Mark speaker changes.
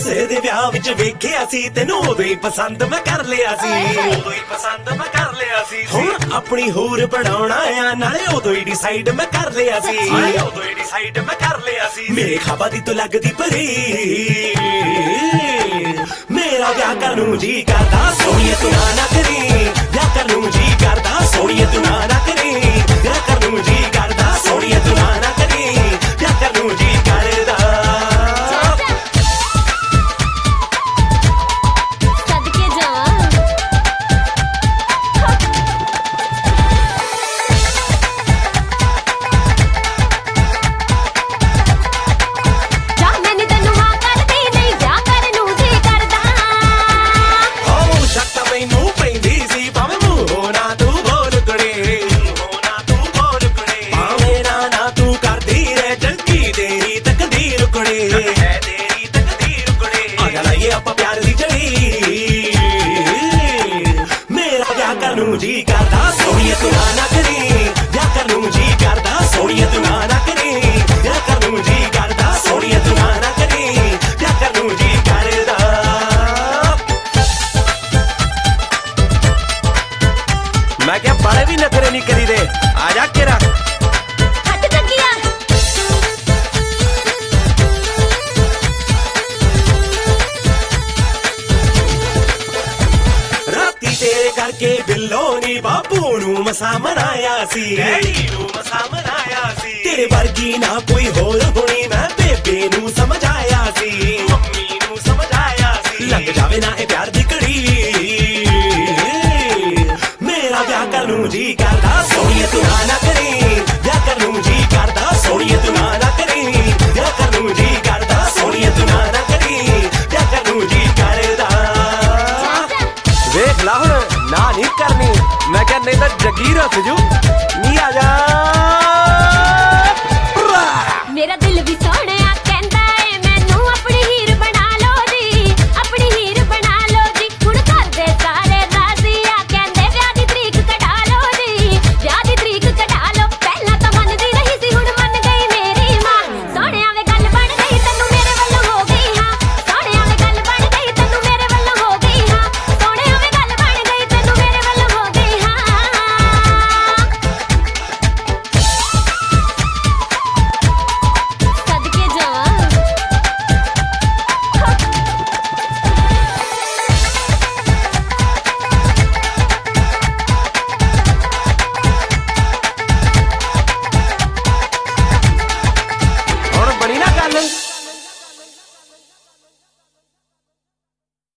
Speaker 1: ਕਿਸੇ ਦੇ ਵਿਆਹ ਵਿੱਚ ਵੇਖਿਆ ਸੀ ਤੈਨੂੰ ਉਦੋਂ ਹੀ ਪਸੰਦ ਮੈਂ ਕਰ ਲਿਆ ਸੀ, ਉਦੋਂ ਹੀ ਪਸੰਦ ਮੈਂ ਕਰ ਲਿਆ ਸੀ। ਹੁਣ ਆਪਣੀ ਹੋਰ ਬਣਾਉਣਾ ਆ ਨਾਲੇ ਉਦੋਂ ਹੀ ਡਿਸਾਈਡ ਮੈਂ ਕਰ ਲਿਆ ਸੀ, ਉਦੋਂ ਹੀ ਡਿਸਾਈਡ ਮੈਂ ਕਰ ਲਿਆ ਸੀ। ਮੇਰੇ ਖਾਬਾਂ ਦੀ ਤੂੰ ਲੱਗਦੀ ਪਰੀ, ਮੇਰਾ ਵਿਆਹ ਕਰਨ ਨੂੰ ਜੀ ਕਰਦਾ ਸੋਹਣੀਏ ਤੂੰ ਨਾ ਕਰੀ, ਵਿਆਹ ਕਰਨ ਨੂੰ ਜੀ ਕਰਦਾ ਸੋਹਣੀਏ ਤੂੰ ਨਾ ਕਰੀ, ਵਿਆਹ ਕਰਨ ਨੂੰ ਜੀ ਕਰਦਾ ਸੋਹਣੀਏ ਤੂੰ ਨਾ ਕਰੀ, ਵਿਆਹ ਕਰਨ ਨੂੰ ਜੀ ਕਰਦਾ।
Speaker 2: ਸਦਕੇ ਜਾਵਾਂ ਜਾ ਮੈਨੂੰ ਤੈਨੂੰ ਹਾਂ ਕਰਦੀ ਨਹੀਂ, ਵਿਆਹ ਕਰਨ ਨੂੰ ਜੀ ਕਰਦਾ।
Speaker 1: ਹੋ ਸ਼ੱਕ ਮੈਨੂੰ ਪੈਂਦੀ ਸੀ ਭਾਵੇਂ ਮੂੰਹੋਂ ਨਾ ਤੂੰ ਬੋਲ ਕੁੜੇ, ਮੂੰਹੋਂ ਨਾ ਤੂੰ ਬੋਲ ਕੁੜੇ, ਭਾਵੇਂ ਨਾ ਤੂੰ ਕਰਦੀ ਰਹਿ ਜੱਗੀ ਤੇਰੀ ਤਕਦੀਰ ਕੁੜੇ, ਤੇਰੀ ਤਕਦੀਰ ਕੁੜੇ। ਆ ਜਾ ਲਾਈਏ ਆਪਾਂ ਪਿਆਰ ਦੀ ਜੜੀ, ਮੇਰਾ ਵਿਆਹ ਕਰਨ ਨੂੰ ਜੀ ਕਰਦਾ ਸੋਹਣੀਏ ਤੂੰ ਨਾ ਕਰੀ, ਵਿਆਹ ਕਰਨ ਨੂੰ ਜੀ ਕਰਦਾ ਸੋਹਣੀਏ ਤੂੰ ਨਾ ਕਰੀ, ਵਿਆਹ ਕਰਨ ਨੂੰ ਜੀ ਕਰਦਾ ਸੋਹਣੀਏ ਤੂੰ ਨਾ ਕਰੀ, ਵਿਆਹ ਕਰਨ ਨੂੰ ਜੀ ਕਰਦਾ। ਮੈਂ ਕਿਹਾ ਬਾਲੇ ਵੀ ਨਖਰੇ ਨਹੀਂ ਕਰੀਦੇ, ਆ ਜਾ ਕੇਰਾ
Speaker 2: ਹਟ ਜੱਗੀਆਂ
Speaker 1: ਰਾਤੀ ਤੇਰੇ ਕਰਕੇ ਬਿੱਲੋ ਨੀ ਬਾਪੂ ਨੂੰ ਮਸਾ ਮਨਾਇਆ ਸੀ, ਡੈਡੀ ਨੂੰ ਮਸਾ ਮਨਾਇਆ ਸੀ। ਤੇਰੇ ਵਰਗੀ ਨਾ ਕੋਈ ਹੋਰ ਹੋਣੀ ਮੈਂ ਬੇਬੇ ਨੂੰ ਸਮਝਾਇਆ ਸੀ, ਮੰਮੀ ਨੂੰ ਸਮਝਾਇਆ ਸੀ। ਲੰਘ ਜਾਵੇ ਨਾ ਇਹ ਪਿਆਰ ਦੀ ਘੜੀ, ਮੇਰਾ ਵਿਆਹ ਕਰਨ ਨੂੰ ਜੀ ਕਰਦਾ ਸੋਹਣੀਏ ਤੂੰ ਨਾ ਕਰੀ, ਵਿਆਹ ਕਰਨ ਨੂੰ ਜੀ ਕਰਦਾ ਸੋਹਣੀਏ ਤੂੰ ਨਾ ਕਰੀ, ਵਿਆਹ ਕਰਨ ਨੂੰ ਜੀ ਕਰਦਾ ਸੋਹਣੀਏ ਤੂੰ ਨਾ ਕਰੀ, ਵਿਆਹ ਕਰਨ ਨੂੰ ਜੀ ਕਰਦਾ। ਵੇਖ ਲਾ ਹੁਣ ਨਾ ਨਹੀਂ ਕਰਨੀ, ਮੈਂ ਕਿਹਾ ਨਹੀਂ ਤਾਂ ਜੱਗੀ ਰੱਖ ਜੂ।